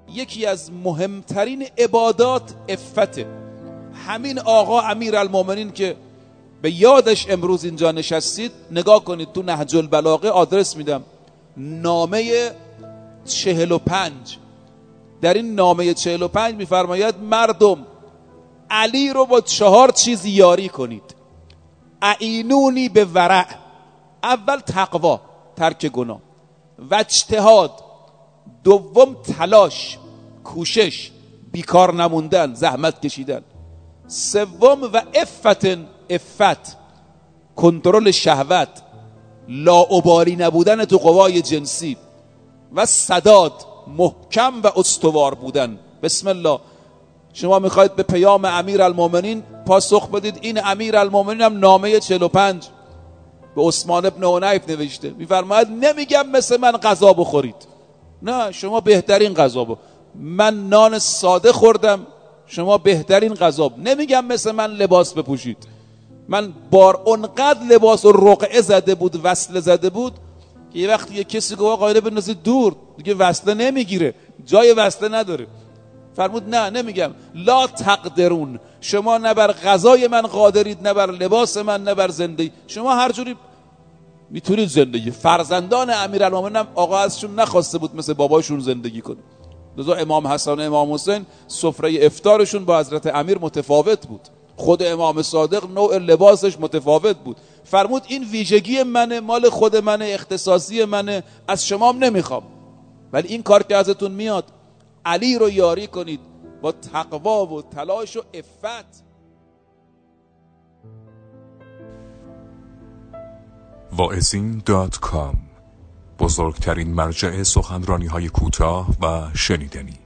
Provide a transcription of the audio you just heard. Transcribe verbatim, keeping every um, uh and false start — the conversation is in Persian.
یکی از مهمترین عبادات عفته. همین آقا امیرالمومنین که به یادش امروز اینجا نشستید، نگاه کنید تو نهج البلاغه، آدرس میدم، نامه چهل و پنج. در این نامه چهل و پنج میفرماید مردم علی رو با چهار چیز یاری کنید. اعینونی به ورع، اول تقوا، ترک گناه و اجتهاد، دوم تلاش، کوشش، بیکار نموندن، زحمت کشیدن، سوم و عفت، عفت، کنترل شهوت، لاابالی نبودن تو قوای جنسی، و سداد، محکم و استوار بودن. بسم الله. شما میخواید به پیام امیرالمومنین پاسخ بدید، این امیرالمومنین هم نامه چهل و پنج به عثمان ابن حنیف نوشته، میفرماید نمیگم مثل من غذا بخورید، نه، شما بهترین غذا بخورید. من نان ساده خوردم، شما بهترین غذا. نمیگم مثل من لباس بپوشید، من بار اونقدر لباس و رقعه زده بود، وصله زده بود که یه وقتی یه کسی گفت قایله بندازید دور، دیگه وصله نمیگیره، جای وصله نداره. فرمود نه، نمیگم. لا تقدرون، شما نه بر غذای من قادرید، نه بر لباس من، نه بر زندگی. شما هر جوری میتونید زندگی. فرزندان امیرالمومنین هم آقا ازشون نخواسته بود مثل باباشون زندگی کنه. لذا امام حسن و امام حسین سفره افطارشون با حضرت امیر متفاوت بود. خود امام صادق نوع لباسش متفاوت بود. فرمود این ویژگی منه، مال خود منه، اختصاصی منه، از شما هم نمیخوام، ولی این کار که ازتون میاد، علی رو یاری کنید با تقوا و تلاش و عفت. واعظین دات کام، بزرگترین مرجع سخنرانی های کوتاه و شنیدنی.